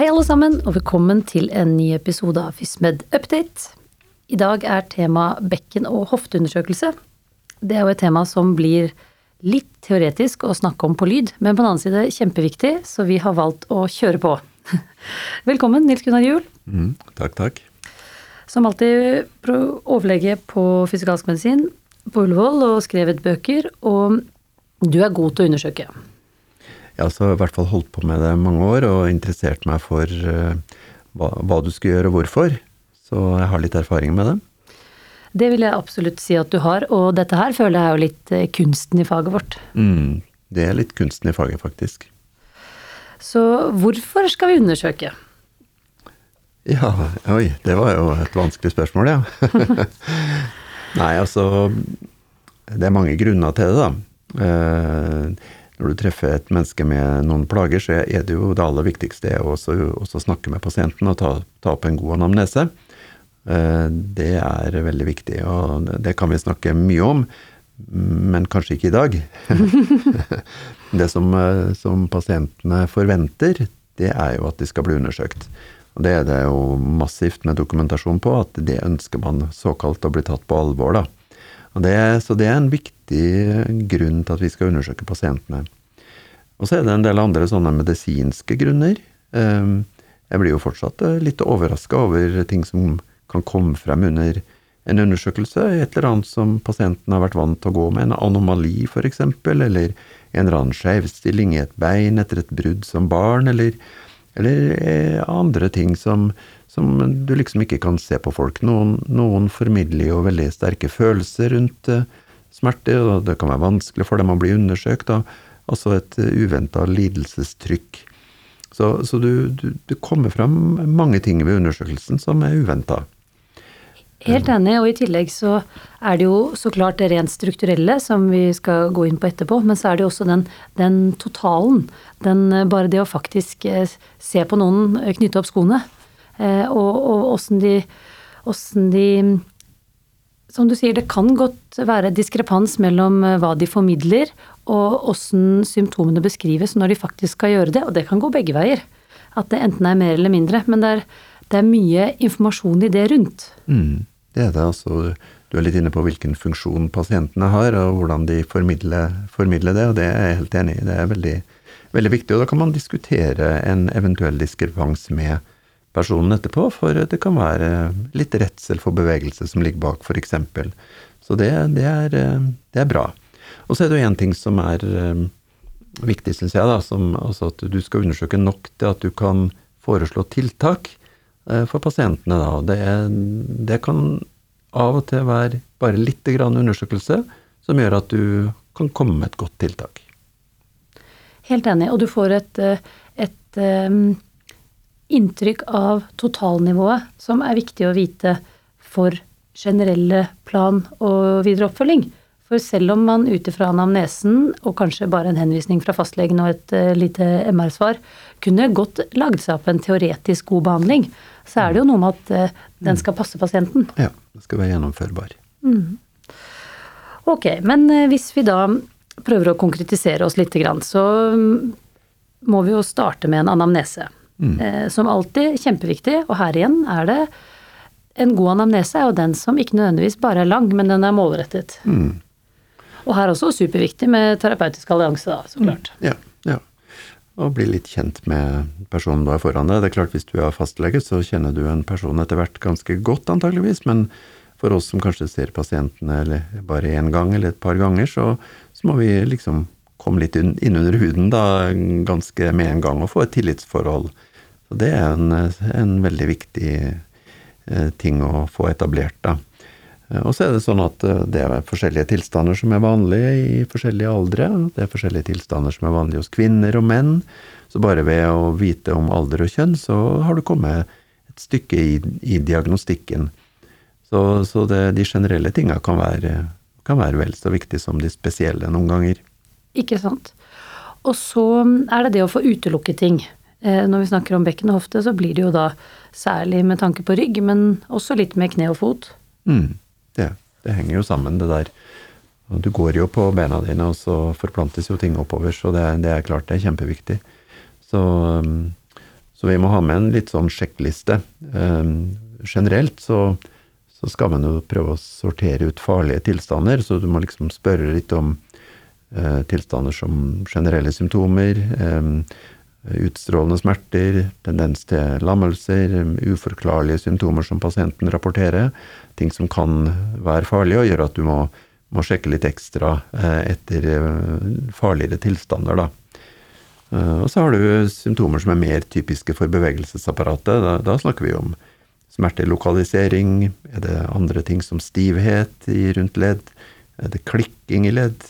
Hei alle sammen, og velkommen til en ny episode av FysMed Update. I dag tema bekken- og hofteundersøkelse. Det jo et tema som blir litt teoretisk å snakke om på lyd, men på den annen side kjempeviktig, så vi har valgt å kjøre på. Velkommen, Nils Gunnar Juel. Takk. Som alltid overlege på fysikalsk medisin på Ullevål og skrevet bøker, og du god til å undersøke. Jeg har altså i hvert fall holdt på med det mange år og interessert meg for hva du skal gjøre og hvorfor. Så jeg har litt erfaring med det. Det vil jeg absolutt si at du har, og dette her føler jeg jo litt kunsten i faget vårt. Det litt kunsten i faget faktisk. Så hvorfor skal vi undersøke? Ja, det var jo et vanskelig spørsmål, ja. Nei, altså, det mange grunner til det da. Når du treffer et menneske med noen plager, så det jo det aller viktigste å også snakke med pasienten og ta opp en god anamnese. Det veldig viktig, og det kan vi snakke mye om, men kanskje ikke i dag. Det som pasientene forventer, det jo at de skal bli undersøkt. Og det det jo massivt med dokumentasjon på, at det ønsker man såkalt å bli tatt på alvor da. Så det en viktig grunn til at vi skal undersøke pasientene. Og så det en del andre sånne medisinske grunner. Jeg blir jo fortsatt litt overrasket over ting som kan komme frem under en undersøkelse. Et eller annet som pasienten har vært vant til å gå med, en anomali for eksempel, eller en eller annen skjevstilling i et bein etter et brudd som barn, eller andre ting som du liksom ikke kan se på folk. Noen formidler jo veldig sterke følelser rundt smerte, og det kan være vanskelig for dem å bli undersøkt, og altså et uventet lidelsestrykk. Så du kommer frem mange ting ved undersøkelsen som uventet. Helt enig, og i tillegg så det jo så klart det rent strukturelle som vi skal gå inn på etterpå, men så det jo også den totalen, bare det å faktisk se på noen knytte opp skoene, og hvordan de, som du sier, det kan godt være diskrepans mellom hva de formidler, og hvordan symptomene beskrives når de faktisk skal gjøre det, og det kan gå begge veier. At det enten mer eller mindre, men det mye informasjon i det rundt. Det det, altså. Du litt inne på hvilken funksjon pasientene har, og hvordan de formidler det, og det jeg helt enig i. Det veldig, veldig viktig, og da kan man diskutere en eventuell diskrepans med personen etterpå, for det kan være litt redsel for bevegelse som ligger bak, for eksempel. Så det bra. Og så det jo en ting som viktig, synes jeg, da, som, altså at du skal undersøke nok til at du kan foreslå tiltak for pasientene. Da. Det kan av og til være bare litt grann undersøkelse som gjør at du kan komme med et godt tiltak. Helt enig, og du får et inntrykk av totalnivået som viktig å vite for generelle plan og videre oppfølging. For selv om man utifra anamnesen, og kanskje bare en henvisning fra fastlegen og et lite MR-svar, kunne godt lagd seg opp en teoretisk god behandling, så det jo noe med at den skal passe pasienten. Ja, det skal være gjennomførbar. Ok, men hvis vi da prøver å konkretisere oss litt grann, så må vi jo starte med en anamnese. Som alltid kjempeviktig, og her igjen det en god anamnese jo den som ikke nødvendigvis bare lang, men den målrettet. Og her også superviktig med terapeutisk allianse da, så klart. Ja. Og bli litt kjent med personen du foran deg. Det klart, hvis du fastlege, så kjenner du en person etter hvert ganske godt antageligvis, men for oss som kanskje ser pasientene eller bare en gang eller et par ganger, så må vi liksom komme litt inn under huden da, ganske med en gang, og få et tillitsforhold. Så det en veldig viktig ting å få etablert da. Og så det sånn at det forskjellige tilstander som vanlige i forskjellige aldre, det forskjellige tilstander som vanlige hos kvinner og menn, så bare ved å vite om alder og kjønn, så har du kommet et stykke i diagnostikken. Så de generelle tingene kan være vel så viktig som de spesielle noen ganger. Ikke sant. Og så det å få utelukket ting. Når vi snakker om bekken og hofte, så blir det jo da særlig med tanke på rygg, men også litt med kne og fot. Det henger jo sammen det der. Du går jo på bena dine, og så forplantes jo ting oppover, så det klart det kjempeviktig. Så Så vi må ha med en litt sånn sjekkliste. Generelt så skal man jo prøve å sortere ut farlige tilstander, så du må liksom spørre litt om tilstander som generelle symptomer, utstrålende smerter, tendens til lammelser, uforklarlige symptomer som pasienten rapporterer, ting som kan være farlige og gjøre at du må sjekke litt ekstra etter farligere tilstander da. Og så har du symptomer som er mer typiske for bevegelsesapparatet. Da snakker vi om smertelokalisering, er det andre ting som stivhet rundt ledd, er det klikking i ledd,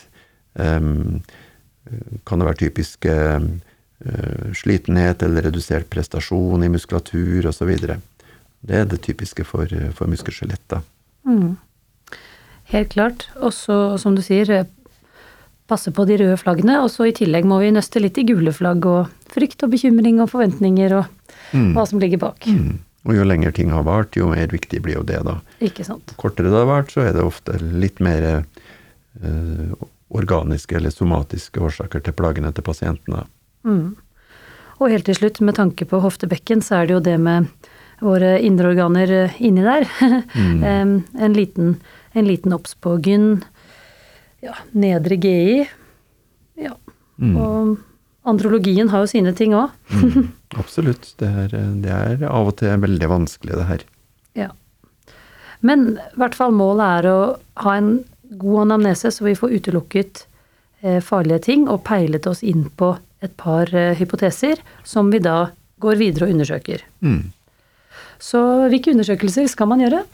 kan det være typiske slitenhet eller redusert prestasjon i muskulatur og så videre. Det er det typiske for muskelskjelett da. Helt klart. Og så, som du sier, passe på de røde flaggene, og så i tillegg må vi nøste litt i gule flagg, og frykt og bekymring og forventninger, og hva som ligger bak. Og jo lenger ting har vart, jo mer viktig blir jo det da. Ikke sant. Kortere det har vart, så er det ofte litt mer organiske eller somatiske årsaker til plagene til pasientene. Og helt til slutt, med tanke på hoftebekken, så er det jo det med våre indre organer inni der. En liten obs på gyn, ja, nedre GI, ja, og andrologien har jo sine ting også. Absolutt, det er av og til veldig vanskelig det her. Ja, men i hvert fall målet er å ha en god anamnese, så vi får utelukket farlige ting, og peilet oss inn på et par hypoteser, som vi da går videre og undersøker. Så hvilke undersøkelser skal man gjøre?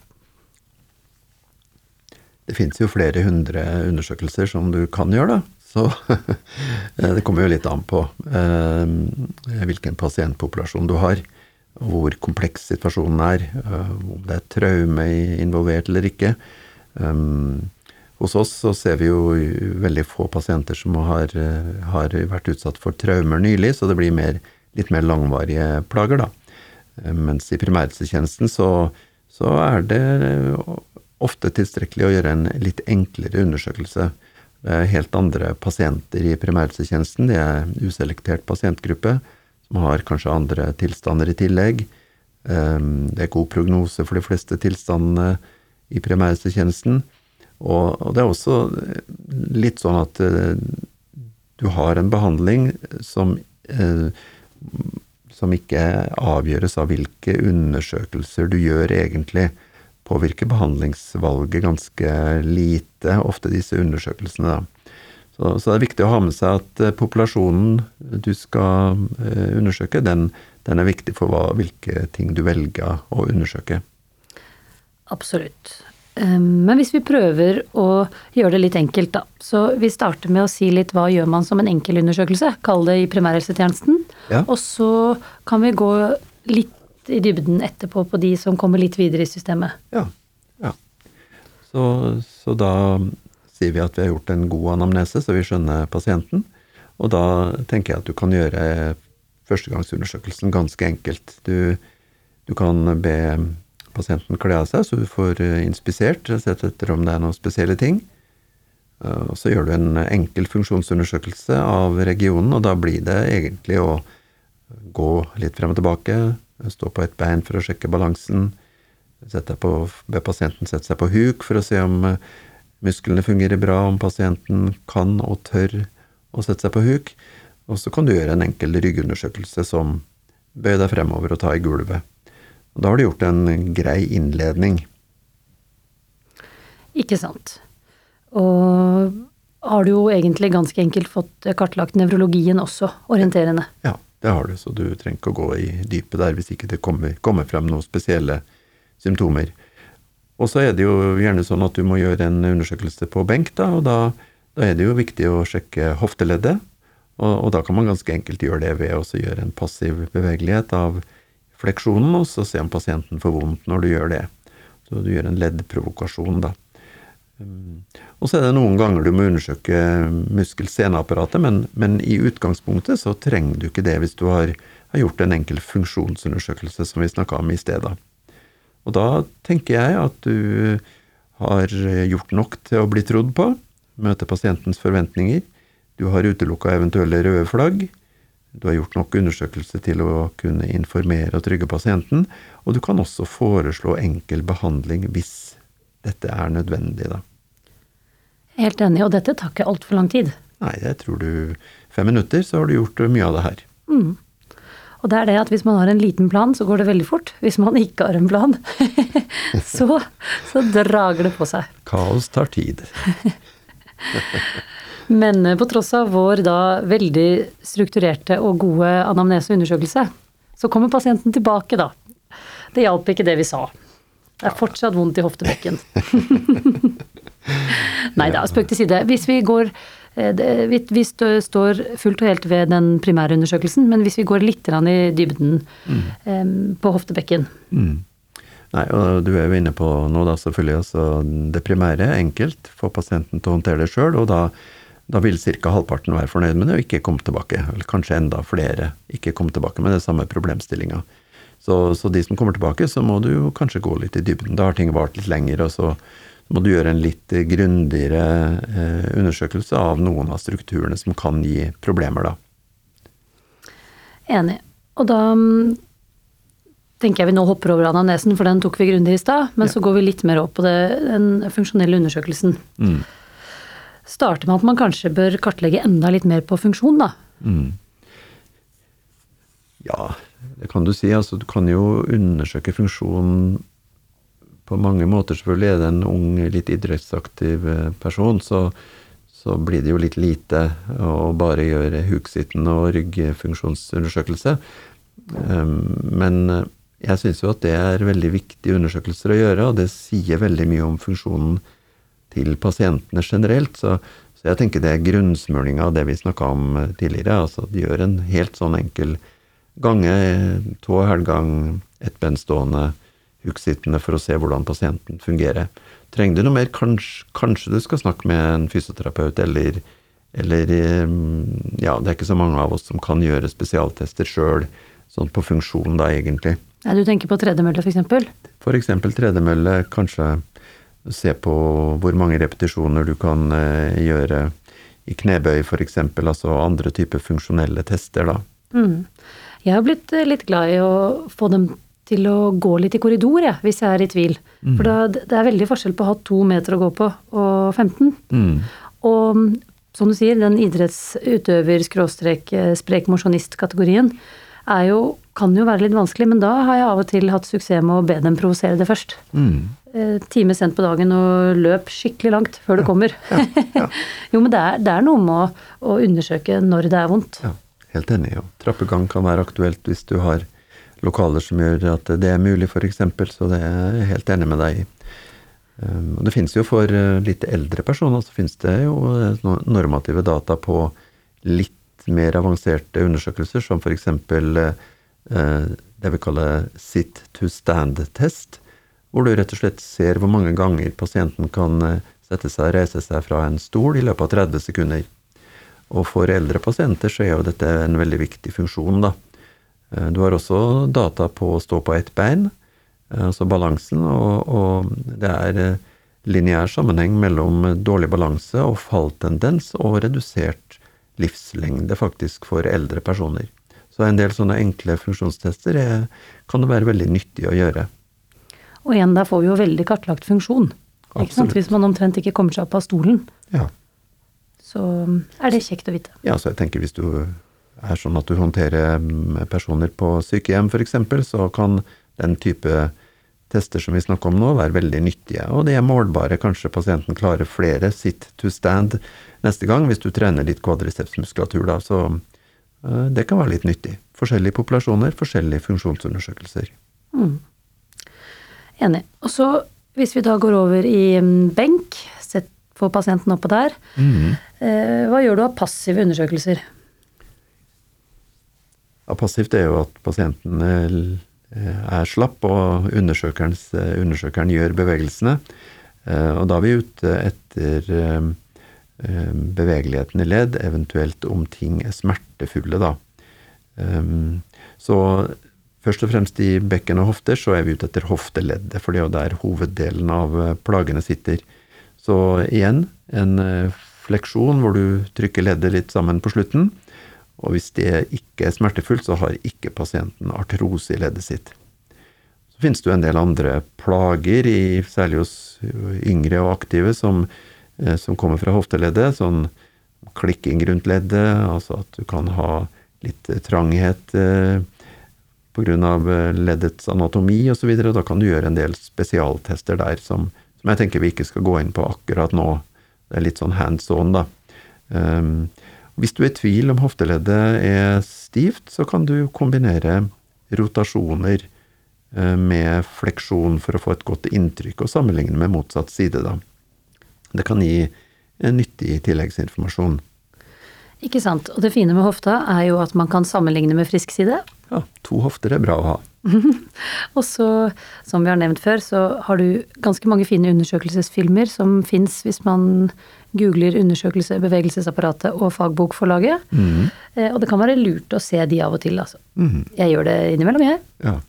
Det finnes jo flere 100 undersøkelser som du kan gjøre da, så det kommer jo litt an på hvilken pasientpopulasjon du har, og hvor kompleks situasjonen er, om det er traume involvert eller ikke. Hos oss så ser vi jo veldig få pasienter som har vært utsatt for traumer nylig, så det blir litt mer langvarige plager da. Mens i primærhelsetjenesten så er det ofte tilstrekkelig å gjøre en litt enklere undersøkelse. Det er helt andre pasienter i primærhelsetjenesten, det er uselektert pasientgruppe, som har kanskje andre tilstander i tillegg. Det er god prognose for de fleste tilstandene i primærhelsetjenesten. Og det er også litt sånn at du har en behandling som ikke avgjøres av hvilke undersøkelser du gjør egentlig, påvirker behandlingsvalget ganske lite, ofte disse undersøkelsene da. Så det er viktig å ha med seg at populasjonen du skal undersøke, den er viktig for hvilke ting du velger å undersøke. Absolutt. Men hvis vi prøver å gjøre det litt enkelt da, så vi starter med å si litt hva gjør man som en enkel undersøkelse, kall det i primærhelsetjenesten, og så kan vi gå litt i dybden etterpå på de som kommer litt videre i systemet. Ja. Så da sier vi at vi har gjort en god anamnese, så vi skjønner pasienten, og da tenker jeg at du kan gjøre førstegangsundersøkelsen ganske enkelt. Du kan be pasienten kle av seg, så du får inspisert, sett etter om det er noen spesielle ting. Og så gjør du en enkel funksjonsundersøkelse av regionen, og da blir det egentlig å gå litt frem og tilbake, stå på et bein for å sjekke balansen, be pasienten sette seg på huk for å se om musklene fungerer bra, om pasienten kan og tør å sette seg på huk, og så kan du gjøre en enkel ryggundersøkelse som bøy deg fremover og ta i gulvet. Og da har du gjort en grei innledning. Ikke sant. Og har du jo egentlig ganske enkelt fått kartlagt nevrologien også, orienterende. Ja, det har du, så du trenger ikke å gå i dypet der hvis ikke det kommer frem noen spesielle symptomer. Og så er det jo gjerne sånn at du må gjøre en undersøkelse på benk da, og da er det jo viktig å sjekke hofteleddet, og da kan man ganske enkelt gjøre det ved å gjøre en passiv bevegelighet av fleksjonen, og så se om pasienten får vondt når du gjør det. Så du gjør en leddprovokasjon da. Og så er det noen ganger du må undersøke muskelseneapparatet, men i utgangspunktet så trenger du ikke det hvis du har gjort en enkel funksjonsundersøkelse som vi snakket om i stedet. Og da tenker jeg at du har gjort nok til å bli trodd på, møte pasientens forventninger, du har utelukket eventuelle røde flagg, du har gjort nok undersøkelse til å kunne informere og trygge pasienten, og du kan også foreslå enkel behandling hvis dette er nødvendig da. Helt enig, og dette tar ikke alt for lang tid. Nei, jeg tror 5 minutter så har du gjort mye av det her. Og det er det at hvis man har en liten plan, så går det veldig fort. Hvis man ikke har en plan, så drager det på seg. Kaos tar tid. Men på tross av vår da veldig strukturerte og gode anamneseundersøkelse, så kommer pasienten tilbake da. Det hjalp ikke det vi sa. Det er fortsatt vondt i hoftebekken. Neida, spøk til side. Hvis vi står fullt og helt ved den primære undersøkelsen, men hvis vi går litt i dybden på hoftebekken. Nei, og du er jo inne på nå da selvfølgelig, altså det primære er enkelt for pasienten til å håndtere det selv, og da vil cirka halvparten være fornøyd med det og ikke komme tilbake, eller kanskje enda flere ikke komme tilbake med det samme problemstillingen. Så de som kommer tilbake, så må du jo kanskje gå litt i dybden. Da har ting vart litt lenger, og så må du gjøre en litt grundigere undersøkelse av noen av strukturene som kan gi problemer da. Enig. Og da tenker jeg vi nå hopper over anamnesen, for den tok vi grundig i sted, men så går vi litt mer opp på den funksjonelle undersøkelsen. Starter med at man kanskje bør kartlegge enda litt mer på funksjon da? Ja, det kan du si. Altså, du kan jo undersøke funksjon på mange måter. Selvfølgelig er det en ung, litt idrettsaktiv person, så blir det jo litt lite å bare gjøre huksitten og ryggfunksjonsundersøkelse. Men jeg synes jo at det er veldig viktige undersøkelser å gjøre, og det sier veldig mye om funksjonen til pasientene generelt, så jeg tenker det er grunnsmøring av det vi snakket om tidligere, altså de gjør en helt sånn enkel gange, tå hælgang, ett benstående, huksittende for å se hvordan pasienten fungerer. Trenger du noe mer, kanskje du skal snakke med en fysioterapeut, eller ja, det er ikke så mange av oss som kan gjøre spesialtester selv, sånn på funksjon da egentlig. Ja, du tenker på tredemølle for eksempel? For eksempel tredemølle, kanskje se på hvor mange repetisjoner du kan gjøre i knebøy for eksempel, altså andre typer funksjonelle tester da. Jeg har blitt litt glad i å få dem til å gå litt i korridor, hvis jeg er i tvil. For det er veldig forskjell på å ha 2 meter å gå på og 15. Og som du sier, den idrettsutøver-sprek-mosjonist-kategorien kan jo være litt vanskelig, men da har jeg av og til hatt suksess med å be dem provosere det først. Time sent på dagen og løp skikkelig langt før det kommer. Ja. Jo, men det er noe med å undersøke når det er vondt. Ja, helt enig. Ja. Trappegang kan være aktuelt hvis du har lokaler som gjør at det er mulig for eksempel, så det er jeg helt enig med deg i. Og det finnes jo for litt eldre personer, så finnes det jo normative data på litt mer avanserte undersøkelser, som for eksempel det vi kaller sit-to-stand-test, hvor du rett og slett ser hvor mange ganger pasienten kan sette seg og reise seg fra en stol i løpet av 30 sekunder. Og for eldre pasienter så er jo dette en veldig viktig funksjon da. Du har også data på å stå på ett bein, altså balansen, og det er lineær sammenheng mellom dårlig balanse og falltendens og redusert livslengde faktisk for eldre personer. Så en del sånne enkle funksjonstester kan det være veldig nyttig å gjøre. Og igjen, der får vi jo veldig kartlagt funksjon. Ikke sant? Hvis man omtrent ikke kommer seg opp av stolen. Ja. Så er det kjekt å vite. Ja, så jeg tenker hvis du er sånn at du håndterer personer på sykehjem for eksempel, så kan den type tester som vi snakker om nå være veldig nyttige. Og det er målbare, kanskje pasienten klarer flere sit to stand neste gang, hvis du trener litt quadricepsmuskulatur da, så det kan være litt nyttig. Forskjellige populasjoner, forskjellige funksjonsundersøkelser. Enig. Og så, hvis vi da går over i benk, få pasienten oppå der, hva gjør du av passive undersøkelser? Ja, passivt er jo at pasienten er slapp, og undersøkeren gjør bevegelsene, og da er vi ute etter bevegeligheten i ledd, eventuelt om ting er smertefulle da. Så først og fremst i bekken og hofter så er vi ute etter hofteleddet, for det er jo der hoveddelen av plagene sitter. Så igjen, en fleksjon hvor du trykker leddet litt sammen på slutten, Og hvis det ikke smertefullt, så har ikke pasienten artrose i leddet sitt. Så finnes det jo en del andre plager, særlig hos yngre og aktive, som kommer fra hofteleddet, sånn klikking rundt leddet, altså at du kan ha litt tranghet på grunn av leddets anatomi og så videre, og da kan du gjøre en del spesialtester der som jeg tenker vi ikke skal gå inn på akkurat nå. Det litt sånn hands on da. Hvis du i tvil om hofteleddet stivt, så kan du kombinere rotasjoner med fleksjon for å få et godt inntrykk og sammenligne med motsatt side da. Det kan gi en nyttig tilleggsinformasjon. Ikke sant, og det fine med hofta jo at man kan sammenligne med frisk side. Ja, 2 hofter bra å ha. Og så, som vi har nevnt før, så har du ganske mange fine undersøkelsesfilmer som finnes hvis man googler undersøkelse, bevegelsesapparatet og fagbokforlaget. Og det kan være lurt å se de av og til, altså. Jeg gjør det innimellom, jeg.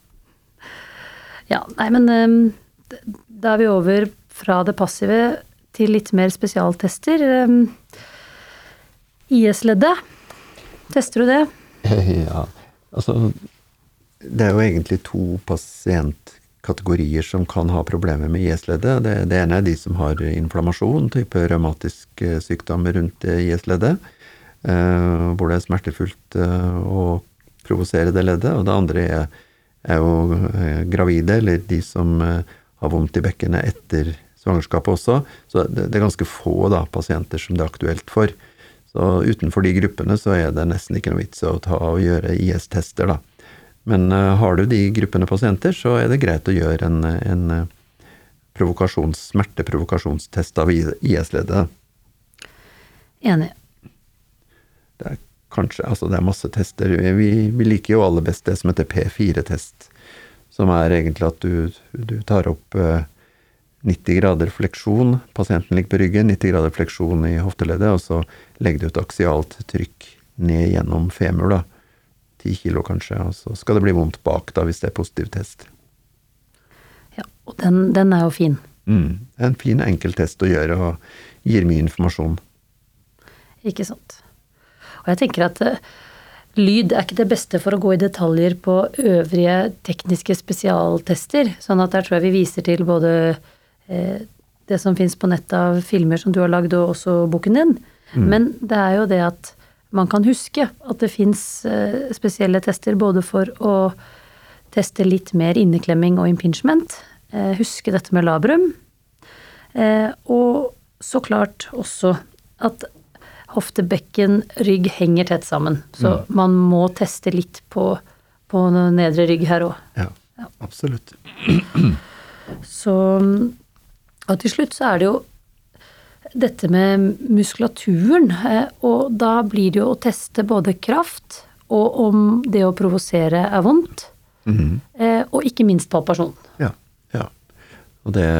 Ja, nei, men da vi over fra det passive til litt mer spesialtester. IS-leddet, tester du det? Ja, altså det jo egentlig 2 pasientkategorier som kan ha problemer med IS-leddet. Det ene de som har inflammasjon, type revmatisk sykdom rundt IS-leddet, hvor det smertefullt å provosere det leddet, og det andre jo gravide, eller de som har vondt i bekkenet etter svangerskapet også, så det ganske få da, pasienter som det aktuelt for. Så utenfor de gruppene så det nesten ikke noe vits å ta og gjøre IS-tester da. Men har du de gruppene pasienter, så det greit å gjøre en smerteprovokasjonstest av IS-leddet. Enig. Det kanskje, altså det masse tester. Vi liker jo aller best det som heter P4-test, som egentlig at du tar opp 90 grader fleksjon, pasienten ligger på ryggen, 90 grader fleksjon i hofteleddet, og så legger du et aksialt trykk ned gjennom femur da, 10 kilo kanskje, og så skal det bli vondt bak da, hvis det positiv test. Ja, og den jo fin. En fin enkel test å gjøre, og gir mye informasjon. Ikke sant. Og jeg tenker at lyd ikke det beste for å gå i detaljer på øvrige tekniske spesialtester, sånn at der tror jeg vi viser til både det som finnes på nettet av filmer som du har lagd, og også boken din. Men det jo det at man kan huske at det finnes spesielle tester både for å teste litt mer inneklemming og impingement, huske dette med labrum, og så klart også at hofte, bekken, rygg henger tett sammen. Så man må teste litt på nedre rygg her også. Ja, absolutt. Så, og til slutt så det jo dette med muskulaturen, og da blir det jo å teste både kraft, og om det å provosere vondt, og ikke minst palpasjon. Ja. Og det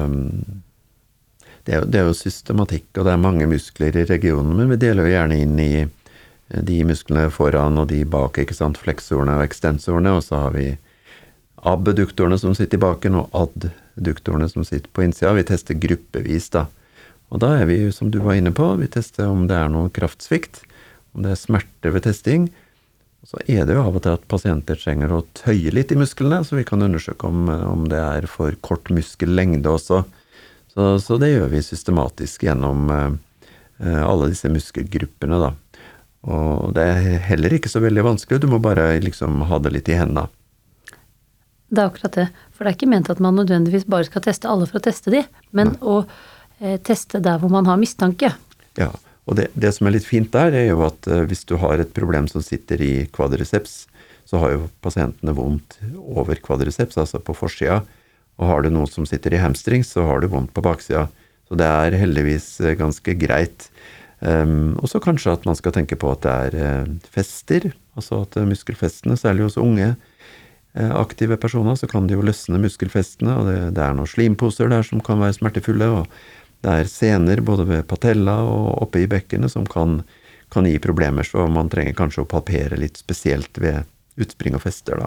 jo systematikk, og det mange muskler i regionen, men vi deler jo gjerne inn i de musklene foran og de bak, ikke sant, fleksorene og ekstensorene, og så har vi abduktorene som sitter i baken, og adduktorene som sitter på innsida. Vi tester gruppevis da. Og da vi, som du var inne på, vi tester om det noe kraftsvikt, om det smerte ved testing, og så det jo av og til at pasienter trenger å tøye litt i musklene, så vi kan undersøke om det for kort muskellengde også. Så det gjør vi systematisk gjennom alle disse muskelgruppene da. Og det heller ikke så veldig vanskelig, du må bare liksom ha det litt i hendene. Det akkurat det, for det ikke ment at man nødvendigvis bare skal teste alle for å teste de, men å teste der hvor man har mistanke. Ja, og det som litt fint der jo at hvis du har et problem som sitter i kvadriceps, så har jo pasientene vondt over kvadriceps, altså på forsida, og har du noe som sitter i hamstring, så har du vondt på baksida. Så det heldigvis ganske greit. Og så kanskje at man skal tenke på at det fester, altså at muskelfestene, særlig hos unge aktive personer, så kan de jo løsne muskelfestene, og det noen slimposer der som kan være smertefulle, og det sener både ved patella og oppe i bekkenet som kan gi problemer, så man trenger kanskje å palpere litt spesielt ved utspring og fester da.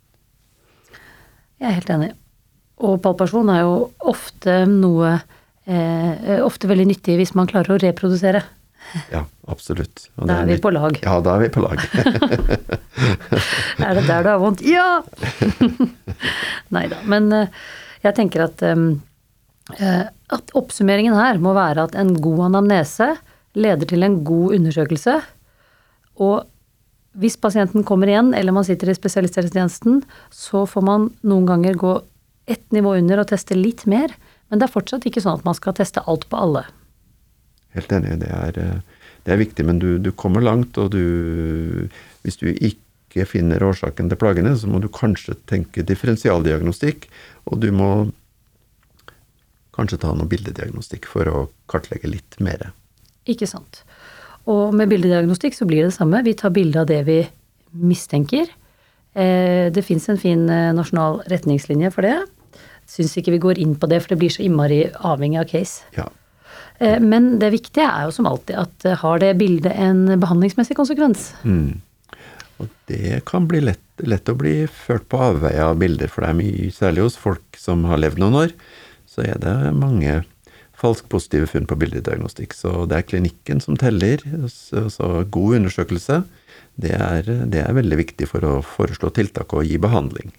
Jeg helt enig. Og palpasjon jo ofte noe, ofte veldig nyttig hvis man klarer å reprodusere. Ja, absolutt. Og Da er vi på lag. Ja, da er vi på lag. Er det der du har vondt? Ja! Neida, men jeg tenker at oppsummeringen her må være at en god anamnese leder til en god undersøkelse, og hvis pasienten kommer igjen, eller man sitter i spesialisthelsetjenesten, så får man noen ganger gå ett nivå under og teste litt mer, men det er fortsatt ikke sånn at man skal teste alt på alle. Helt enig, det er viktig, men du kommer langt, og hvis du ikke finner årsaken til plagene, så må du kanskje tenke differensialdiagnostikk, og du må kanskje ta noe bildediagnostikk for å kartlegge litt mer. Ikke sant. Og med bildediagnostikk så blir det samme. Vi tar bilde av det vi mistenker. Det finnes en fin nasjonal retningslinje for det. Syns ikke vi går inn på det, for det blir så innmari avhengig av case. Ja. Men det viktige er jo som alltid at har det bildet en behandlingsmessig konsekvens? Og det kan bli lett å bli ført på avveie av bilder, for det er mye, særlig hos folk som har levd noen år, så er det mange falskpositive funn på bildediagnostikk. Så det er klinikken som teller, så god undersøkelse, det er veldig viktig for å foreslå tiltak og gi behandling.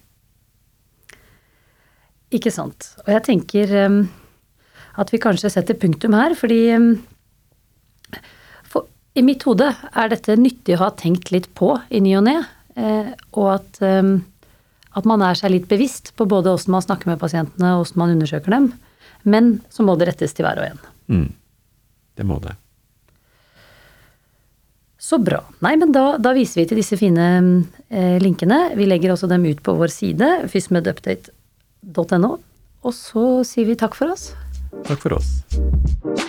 Ikke sant. Og jeg tenker at vi kanskje setter punktum her, fordi i mitt hode er dette nyttig å ha tenkt litt på i ny og ne, og at man er seg litt bevisst på både hvordan man snakker med pasientene og hvordan man undersøker dem, men så må det rettes til hver og en. Det må det. Så bra. Nei, men da viser vi til disse fine linkene. Vi legger også dem ut på vår side, fysmedupdate.no, og så sier vi takk for oss. Takk for oss.